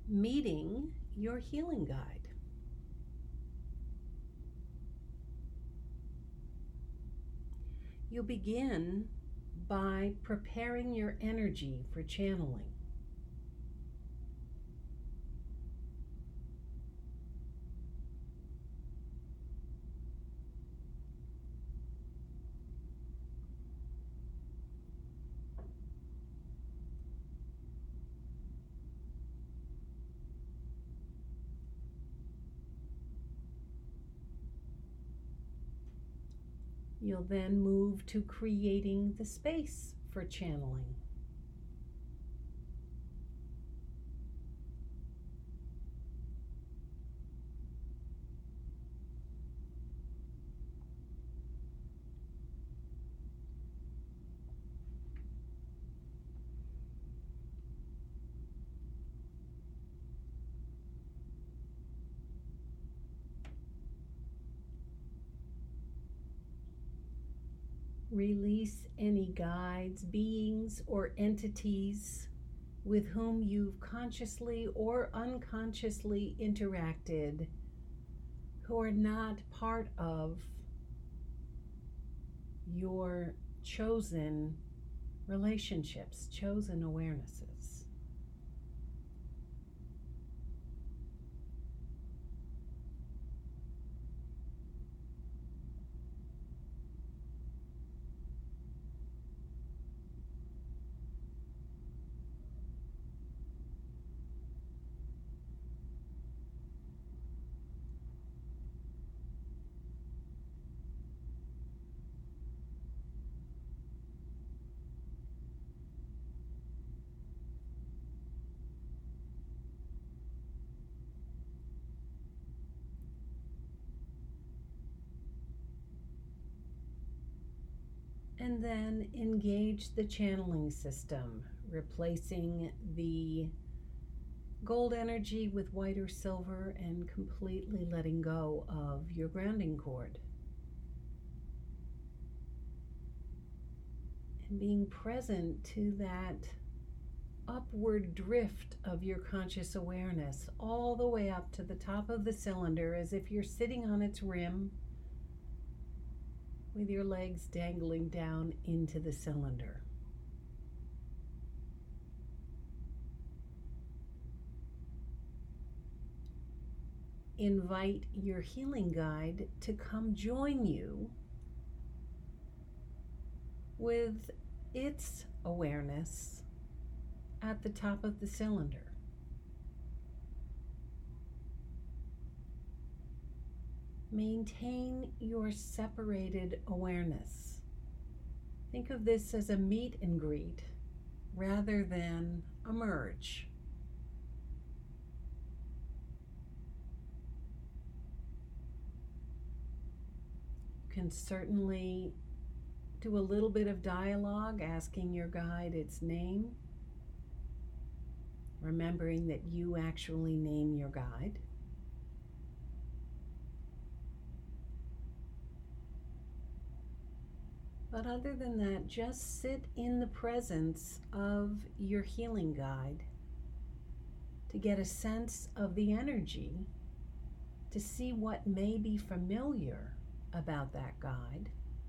meeting your healing guide. You'll begin by preparing your energy for channeling. You'll then move to creating the space for channeling. Release any guides, beings, or entities with whom you've consciously or unconsciously interacted who are not part of your chosen relationships, chosen awarenesses. And then engage the channeling system, replacing the gold energy with white or silver and completely letting go of your grounding cord. And being present to that upward drift of your conscious awareness all the way up to the top of the cylinder as if you're sitting on its rim with your legs dangling down into the cylinder. Invite your healing guide to come join you with its awareness at the top of the cylinder. Maintain your separated awareness. Think of this as a meet and greet rather than a merge. You can certainly do a little bit of dialogue, asking your guide its name, remembering that you actually name your guide. But other than that, just sit in the presence of your healing guide to get a sense of the energy, to see what may be familiar about that guide.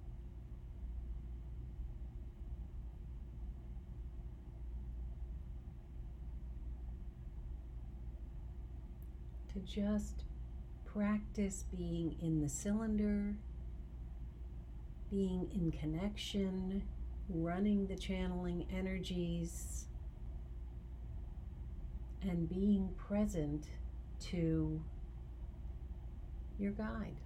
To just practice being in the cylinder, being in connection, running the channeling energies, and being present to your guide.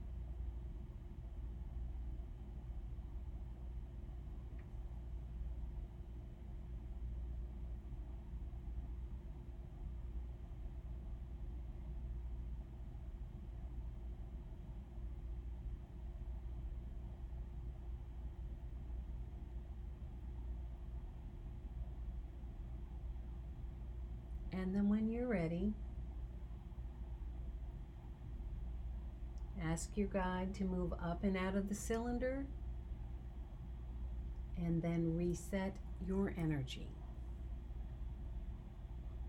And then when you're ready, ask your guide to move up and out of the cylinder and then reset your energy.